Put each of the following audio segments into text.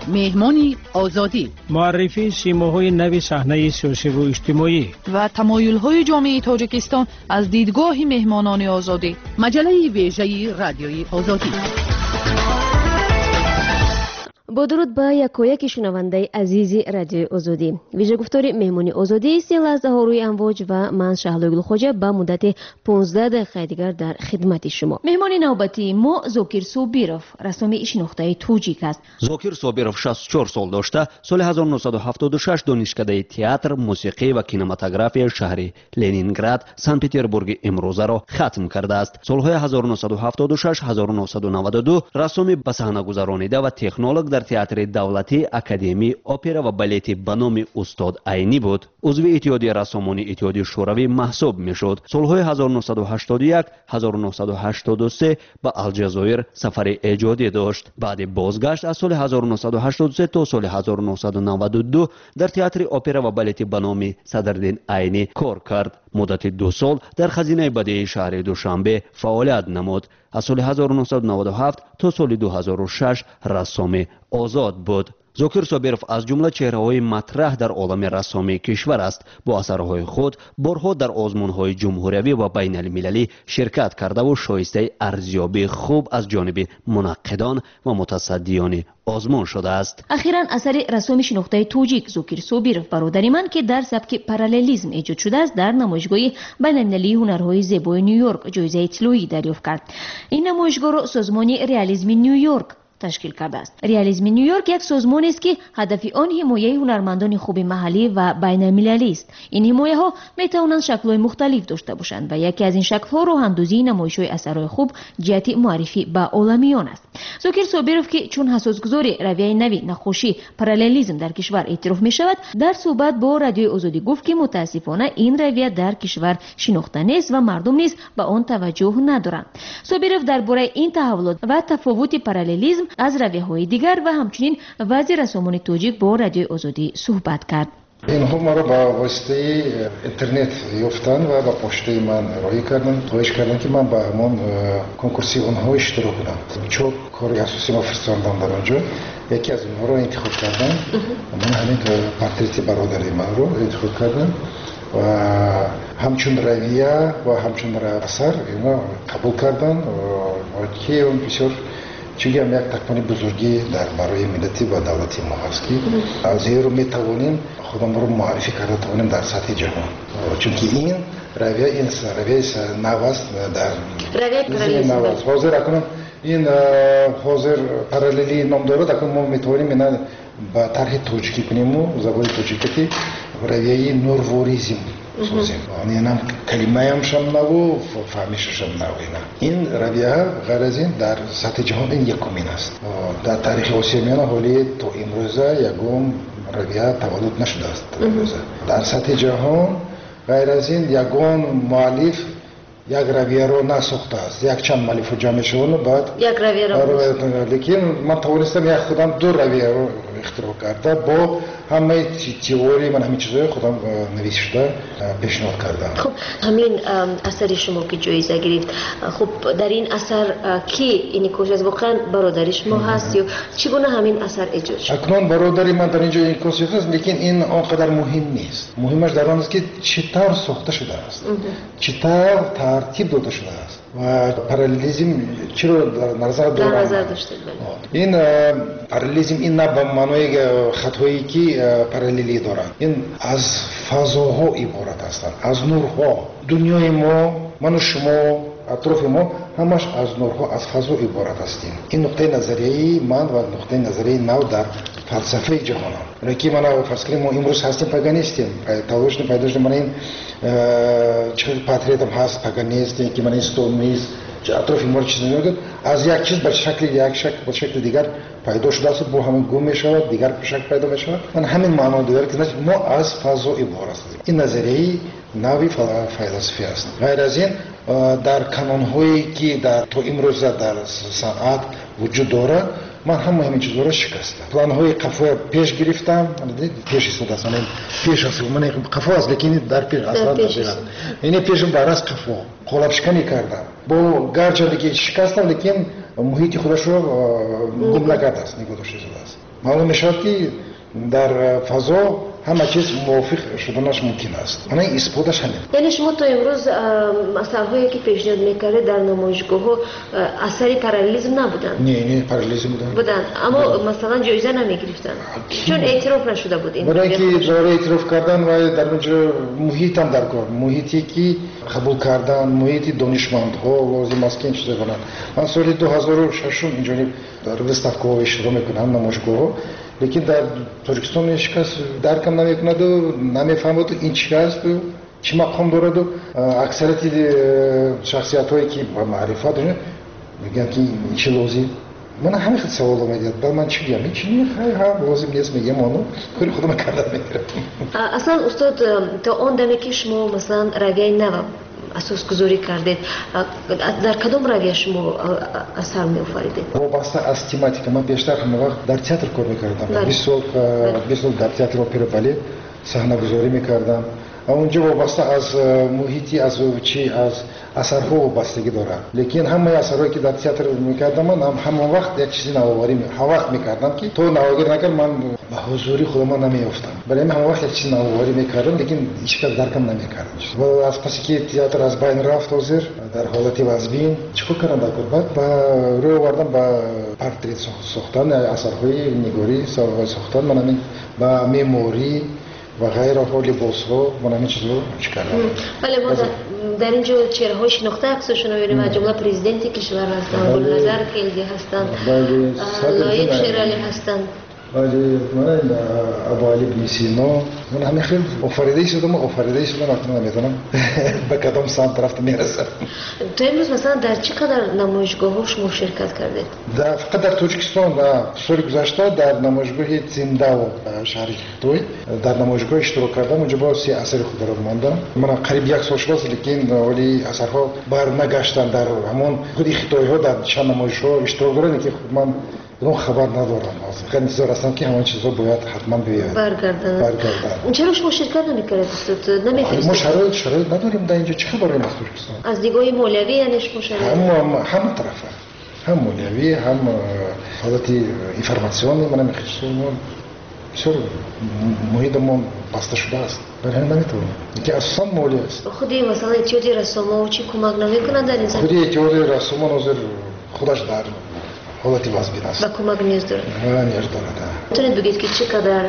مهمانی آزادی، معرفی سیماهای نو صحنه سیاسی و اجتماعی و تمایل‌های جامعه تاجیکستان از دیدگاه مهمانان آزادی. مجله ویژه رادیوی آزادی. با درود به یکایک شنونده عزیز رادیوی آزادی. ویژه گفتار مهمانی آزادی 3 لحظه ها روی امواج و من شهلوگل خوجه به مدت 15 دقیقه دیگر در خدمت شما. مهمان نوبتی ما زوکیر سوبیروف، رسام شناخته توجیک است. زوکیر سوبیروف 64 سال داشته. سال 1976 دانشکده تئاتر، موسیقی و کینماتوگرافی شهر لنینگراد، سن پترزبورگ امروزه را ختم کرده است. سالهای 1976 1992 رسام به صحنه گذرانیده و تکنولوژ در تئاتر دولتی، اکادمی اپرا و بالت به نام استاد عینی بود. عضو اتحادیه رسامان اتحادیه شوروی محسوب میشد. سالهای 1981 1983 به الجزایر سفر ایجادی داشت. بعد بازگشت از سال 1983 تا سال 1992 در تئاتر اپرا و بالت به نام صدرالدین عینی کار کرد. مدت 2 سال در خزینه بدیعی شهر دوشنبه فعالیت نمود. از سال 1997 تا سال 2006 رسام آزاد بود. زوکیر سوبیروف از جمله چهره‌های مطرح در عالم رسامی کشور است. با اثرهای خود بارها در آزمون‌های جمهوری و بین المللی شرکت کرده و شایسته ارزیابی خوب از جانب منقدان و متصدیان آزمون شده است. اخیراً اثر رسام شناخته توجیک زوکیر سوبیروف برادر من که در سبک پارالیلیسم ایجاد شده است در نمایشگاه بین‌المللی هنرهای زیبای نیویورک جایزه طلایی دریافت کرد. این نمایشگاه را سازمان رئالیسم نیویورک تشکیل کرده است. رئالیسم نیویورک یک سازمان است که هدف آن حمایت هنرمندان خوب محلی و بین المللی است. این حمایت ها می توانند شکل‌های مختلف داشته باشند و یکی از این شکل‌ها راه‌اندازی نمایش‌های اثرهای خوب جهت معرفی به عالمیان است. زوکیر سوبیروف که چون اساسگذار رویه نوی نقاشی پارالیلیسم در کشور اعتراف می شود، در صحبت با رادیوی آزادی گفت که متاسفانه این رویه در کشور شناخته نیست و مردم نیز به آن توجه ندارند. سوبیروف درباره این تحولات و تفاوت پارالیلیسم از رویه‌های دیگر و همچنین وضع رسامان توجیک با رادیوی آزادی صحبت کرد. اینها ما را با واسطه اینترنت یافتن و با پشته من ارائه کردن، خواهش کردن که من با همون کنکورسی اونها اشتراک کنم. چون کار اساسی ما فرستادم در آنجا، یکی از اونها را انتخاب کردم. من همین پورتریت برادر من رو انتخاب کردم و همچون رویه و همچون اثر اینا قبول کردن و که اون بسیار چیزی هم یک تکمانی بزرگی در برای ملتی و دولتی ما هست که از این رو میتوانیم خودم رو معرفی کرده توانیم در سطح جهان، چون که این رویه نو است در رویه نو است. حاضر اکنون این حاضر پارالیلی نام دارد. اکنون ما میتوانیم اینا با طرح توجیکی کنیم و زبان توجیکی رویه نورواریزم سازیم. این هم کلمه هم شم نو و فهمیش شم نو. این رویه غیر از این در سطح جهان این یکمین است. در تاریخ آسیاییان حالی تا امروزه یکم رویه تولد نشده است. در سطح جهان غیر از این یگان مؤلف یک رویه رو نساخته است. یک چند مؤلف جمع شدن بعد یک رویه رو لیکن من توانستم یک خودم 2 رویه رو اختراع کرده با همه تئوری من همین چیزای خودم نوشته پیشنهاد کردم. خب همین اثر شما که جایزه گرفت، خب در این اثر کی این کوشش واقعا برادر شما هست یا چگونه همین اثر ایجاد شد؟ اکنون برادری من در اینجا این کوشش هست، لیکن این آنقدر مهم نیست. مهمش در آن است که چطور ساخته شده است، چطور ترتیب داده شده است و پارالیلیسم چرا در نظر داشته. این پارالیلیسم این نه به معنای خطایی که پارالیلی دارند. این از فضاها عبارت هستند، از نورها. دنیای ما، من و شما، اطراف ما همش از نورها، از فضا عبارت هستیم. این نقطه نظریه من و نقطه نظریه نو در فلسفه جهان هم. که من فرض کنیم ما امروز هستیم پاگانیستیم، پیداش من این چه پاتریت هم هست پاگانیست که من این ستونیست اطراف ما چیز نمیگه. از یک چیز به شکل دیگر پیدا شده است، با همون گم میشود، دیگر به شکل پیدا میشود. من همین معنا داره که ما از فضا عبارت هستیم. این نظریه نوی فلسفی است. غیر از این در کانون‌هایی که در تو امروز در صنعت وجود داره، من همین چیزا رو شکستم. پلان‌های قفا پیش گرفتم، پیش استفاده است. من پیش است، من قفا است، لیکن در پیش اصلا ندارم. یعنی پیشم برای قفا قلاب شکنی کردم. با گرچه دیگه شکستم، لیکن محیط خودش رو گم نکرده است، نگذاشته است. معلوم میشود که در فضا همه چیز موافق شدنش ممکن است. من این اثباتش همین. یعنی شما تا امروز اثرهایی که پیشنهاد میکردید در نمایشگاه ها اثری پارالیزم نبودن؟ نه پارالیزم بودن اما مثلا جایزه نمیگرفتن چون اعتراف نشده بود. این برای اینکه داره اعتراف کردن و در اونجا محیط هم در کار، محیطی که قبول کردن، محیط دانشمندها لازم است که این چیزا کنن. من سال 2006 اینجا در وستافکو اشتراک میکنم نمایشگاه، لیکن در ترکستان هیچ کس درکم نمیکند و نمیفهمد این چی است و چی مقام دارد و اکثریت شخصیت هایی که با معرفت دارن میگن که چی لازم. من همین خیلی سوال میاد بعد من چی بگم هیچ هم لازم نیست میگم اونو کاری خودم کردم میگیرم. اصلا استاد تا اون دمی که شما مثلا رویه نو اساس گذاری کردید در کدام رویه شما اثر می آفریدید؟ وابسته از تماتیک من بیشتر همه وقت در تئاتر کار میکردم. 20 سال در تئاتر اپرا بالت صحنه گذاری میکردم. اونجا وابسته از محیطی از چی از اثرها وابستگی دارد. لیکن همه اثرهایی که در تئاتر میکردم من همه وقت یک چیزی نوآوری وقت میکردم که تو نوآوری نکرد من به حضوری خودم نمیافتم. برای همه وقت یک چیز نوآوری میکردم لیکن هیچ کس درکم نمیکرد. و از پس که تئاتر از بین رفت حاضر در حالت وزبین چیکار کردم بعد با روی آوردم با پورتریت ساختن اثرهای نگاری ساختن من همین با مموری و غیر حال لباس‌ها من همین چیزا کردم. بله ما در اینجا چهره‌های شناخته عکسشون رو می‌بینیم از جمله پرزیدنت کشور هستند، گلنظر خیلی هستند، لایق شیرالی هستند. ولی من ابو علی بن سینا من همین خیلی آفریده شدم اصلا نمیدونم به کدام سمت رفتم میرسم. تو امروز مثلا در چقدر نمایشگاه‌ها شما شرکت کردید؟ فقط در تاجیکستان و سال گذشته در نمایشگاه زنده و شهر خطوی در نمایشگاه اشتراک کردم. اونجا با 30 اثر خود را ماندم. من قریب یک سال شد لیکن ولی اثرها بر نگشتن در همون خود خطوی ها در چند نمایشگاه اشتراک دارن که من اون خبر ندارم. خیلی انتظار هستم که همون چیزا باید حتما بیاد برگردن. چرا شما شرکت نمی‌کنید استاد؟ نمی‌فرستید؟ ما شرایط نداریم در اینجا. چه خبره مستوریستان؟ از دیدگاه مولوی یعنی شما شرایط هم طرفه هم مولوی هم حالت اینفورماسیونی من می‌خواستم بسیار محیط ما بسته شده است. برای همین نمیتونم که اصلا مولوی است. خودی مثلا اتیاد رسوم و چی کمک نمی‌کنند در این زمینه؟ خودی اتیاد رسوم نظر خودش در حالتی وزبین است. با کمک نیاز داره. نیاز داره. میتونید بگید که چقدر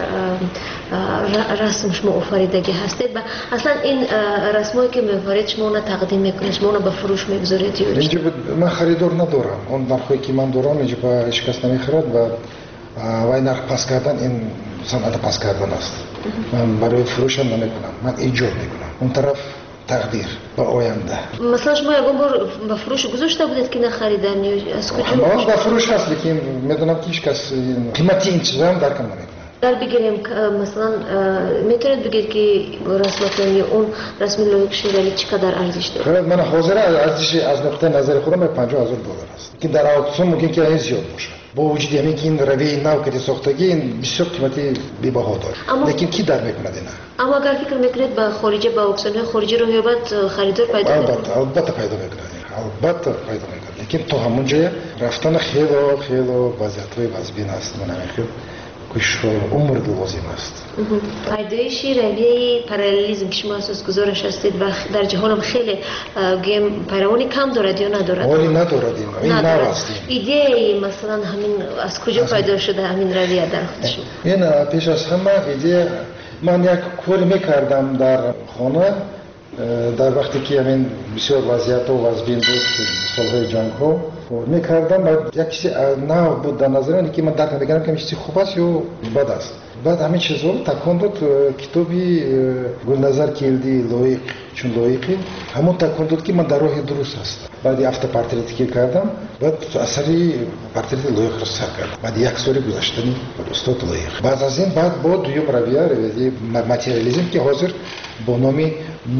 رسم شما آفریدگی هستید و اصلا این رسمایی که می‌آفرید شما اون تقدیم میکنید، شما اون به فروش میگذارید؟ اینجا من خریدار ندارم. اون نرخی که من دارم اینجا با هیچ کس نمیخرد و وای نرخ پس کردن این صنعت پس کردن است. من برای فروش هم نمیکنم. من ایجاد میکنم. اون طرف تقدیر با آینده. مثلا شما یکم بار به فروش گذاشته بودید که نخریدن یا از کجا؟ ما به فروش هست لیکن میدونم که هیچ کس قیمتی این چیزا هم درک نمیکنه. در بگیریم مثلا میتونید بگید که رسمتون اون رسم لایق شیرالی چقدر ارزش داره؟ من حاضر ارزش از نقطه نظر خودم $50,000 است که در آکسیون ممکن که این زیاد باشه. با وجود همین که این روی نو که ساختگی این بسیار قیمتی بی‌بها داره. لیکن کی در میکنه اینا؟ اما اگر فکر میکنید با خارجی با اکسیون خارجی رو یابد خریدار پیدا میکنه؟ البته پیدا میکنه. لیکن تو همون جای رفتن خیلی وضعیت‌های وزبین است. من همین کش عمر لازم است. ایده شیرالی پارالیزم که شما اساس گذارش هستید و در جهان هم خیلی گیم پیروانی کم دارد یا ندارد؟ ولی ندارد این نو است. ایده مثلا همین از کجا پیدا شده همین رویه در خود شما؟ این پیش از همه ایده من یک کاری میکردم در خانه در وقتی که همین بسیار وضعیت و وضبین بود سالهای جنگ ها میکردم و یک چیزی نو بود در نظر من که من درک نمیکردم که چیزی خوب است یا بد است. بعد همین چیزا تکان داد کتابی گلنظر کیلدی لایق چون لایقی همون تکان داد که من در راه درست هستم. بعد هفته پورتریتی که کردم بعد اثری پورتریت لایق رو سر کردم. بعد یک سال گذشتنی استاد لایق. بعد از این بعد با دوم رویه ماتریالیسم که حاضر با نام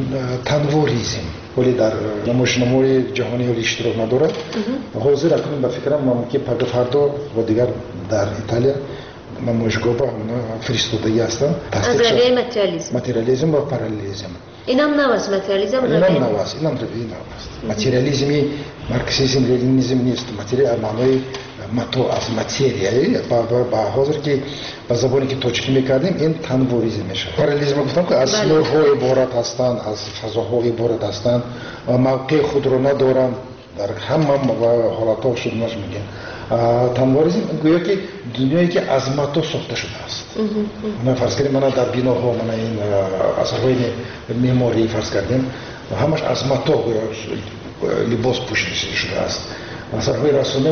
تنوریزم ولی در نمایشنامه‌های جهانی ولی اشتراک ندارد. حاضر اکنون به فکرم ممکن فردا و دیگر در ایتالیا نمایشگاه با فرستادگی هستن. از رویه ماتریالیسم و پارالیزم. اینم نو است ماتریالیسم. اینم نو است. ماتریالیسمی марксизм ленинизм نیست материя маънои мато аз материя ба ҳозир ки ба забоне ки тоҷикӣ мекардем ин танворизм мешавад. Параллелизм гуфтам ки аз нурҳо иборат ҳастанд, аз фазоҳо иборат ҳастанд, мавқеи худро надоранд, дар ҳама ҳолатҳо шуднаш мегӯем. Танворизм гӯё ки дунёе ки аз мато сохта шудааст. Фарз кардем мана дар биноҳо мана ин асарҳои меъморӣ фарз кардем ҳамаш аз мато либос пӯшида шудааст. Асарҳои расоме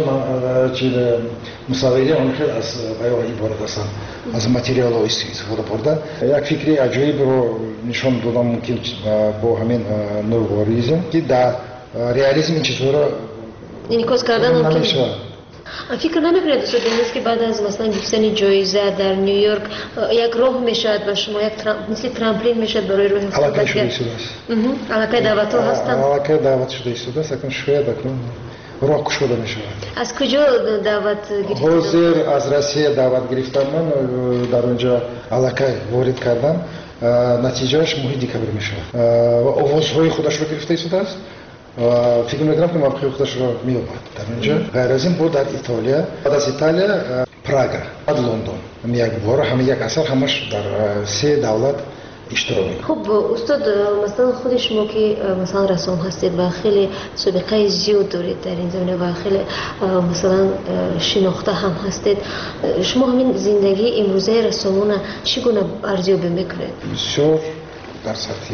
мусаввири он хел аз баён иборат ҳастанд, аз материалҳо истифода бурда. Як фикри аҷоибро нишон додам мумкин бо ҳамин нурворизм ки дар реализм ин чизҳоро инъикос кардан намешавад. فکر نمیکنید دوست دارید که بعد از مثلا گرفتن جایزه در نیویورک یک راه میشد و شما یک مثل ترامپولین میشد برای روی علاقه شده است. علاقه دعوت ها هستند. علاقه دعوت شده است. اکنون شاید اکنون راه کشوده میشود. از کجا دعوت گرفتید؟ حاضر از روسیه دعوت گرفتم من در اونجا علاقه وارد کردم. نتیجهش ماه دکبر میشود. و آوازهای خودش رو گرفته است. فکر میکنم که موقع خودش رو می‌یابد در اونجا. غیر از این بود در ایتالیا، بعد از ایتالیا پراگ، بعد لندن. یک بار همه یک اثر همش در 3 دولت اشتراک می‌کنه. خب استاد مثلا خود شما که مثلا رسام هستید و خیلی سابقه زیاد دارید در این زمینه و خیلی مثلا شناخته هم هستید، شما همین زندگی امروزه رسامون چگونه ارزیابی میکنید؟ بسیار در سطح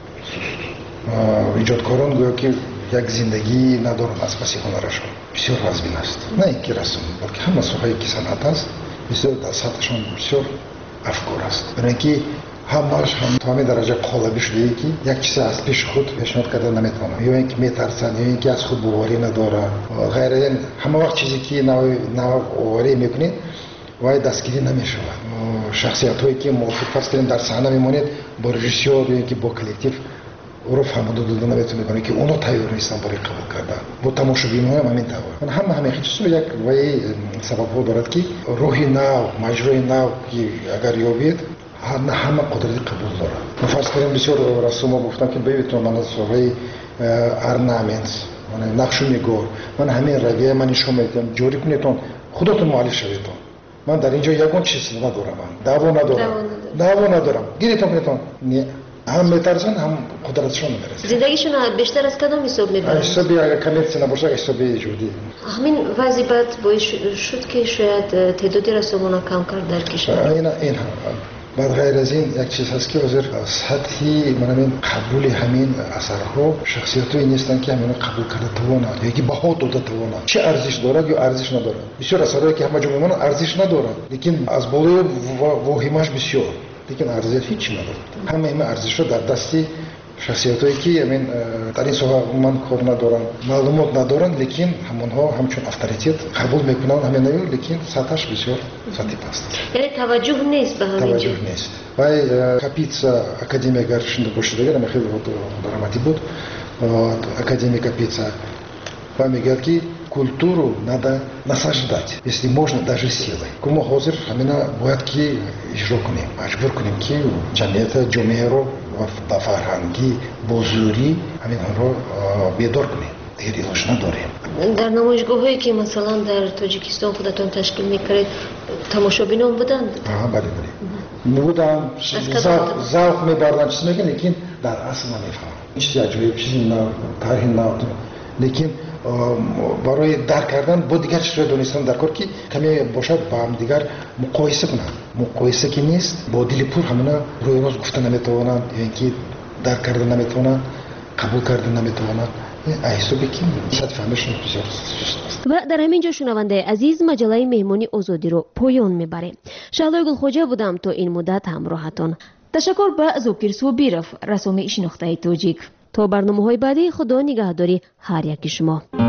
ایجادکاران گویا که یک زندگی ندارند از پس هنرشان بسیار وزبین است. نه اینکه رسم بلکه همه سوهایی که صنعت است بسیار در سطحشان بسیار افکار است. برای اینکه همش هم تا همین درجه قالبی شده ای که یک چیز از پیش خود پیشنهاد کرده نمیتونه یا اینکه میترسند یا اینکه از خود باوری نداره. غیر از این همه وقت چیزی که نوآوری میکنید وای دستگیری نمیشود. شخصیت هایی که موافق فرض کردیم در صحنه میمونید با رژیسور یا اینکه با کلکتیو رو فهموده داده نمیتونه کنه که اونو تیار نیستن برای قبول کردن. با تماشاگران هم همین طور. همه چیزا یک وای سبب‌ها دارد که روحی نو، مجرای نو که اگر یابید همه قدرت قبول داره. فرض کنیم بسیار رسوما گفتن که ببینید من از وای ارنامنت، من نقشونیگار، من همین رویه من شما میگم جوری کنید خودتون مؤلف شوید. من در اینجا یگان چیز ندارم. دعوا ندارم. گیریتون کنید. هم میترسن هم قدرتشون میرسه. زندگیشون بیشتر از کدام حساب میبرن؟ حسابی اگر کمیرسی نباشه حسابی جودی. همین وضعیت باعث شد که شاید تعدادی رسوم‌ها کم کرد در کشور. این بعد غیر از این یک چیز هست که حاضر سطحی من قبول همین اثرها شخصیت‌هایی نیستن که همین قبول کرده توانند یا که بها داده توانند. چه ارزش دارد یا ارزش ندارد. بسیار اثرهایی که همه جا میمونن ارزش ندارد. لیکن از بالای واهمه‌اش بسیار. لیکن ارزش هیچ نداره. همه ارزش رو در دستی شخصیتایی که همین در این سوها من کار ندارن، معلومات ندارن، لیکن همونها همچون اتوریته قبول میکنن همین نیو، لیکن سطحش بسیار سطحی پست. یعنی توجه نیست به همین. توجه نیست. وای کاپیتسا اکادемия گرشنده باشه دیگه من خیلی دراماتی بود. اکادемия کاپیتسا و میگه که культуру надо насаждать, если можно, даже силой. Кому хозир, хамина бояд ки ижро кунем, маҷбур кунем ки ҷамъията ҷомеаро ба фарҳанги бозӯрӣ ҳаминҳоро бедор кунем. Дигар илоҷ надорем. дар намоишгоҳҳое ки масалан дар тоҷикистон худатон ташкил мекардед тамошобинон буданд? бале буданд, завқ мебардан чиз мекунанд, лекин дар асл намефаҳманд. чизи аҷоиб, чизи нав, тарҳи нав, лекин برای درک کردن با دیگر چیزهای دانستن در کار که کمی باشد با هم دیگر مقایسه کنند. مقایسه که نیست با دل پر همونا روی راست گفتن نمیتوانند یا اینکه درک کردن نمیتوانند قبول کردن نمیتوانند حسابی که سطح فهمشون بسیار سست است. و در همین جا شنونده عزیز مجله مهمانی آزادی رو پایان میبره. شعله گلخوجه بودم تا این مدت همراهتان. تشکر به زوکر صوبیرف رسام شناخته تاجیک. تا برنامه‌های بعدی خدا نگهداری هر یک شما.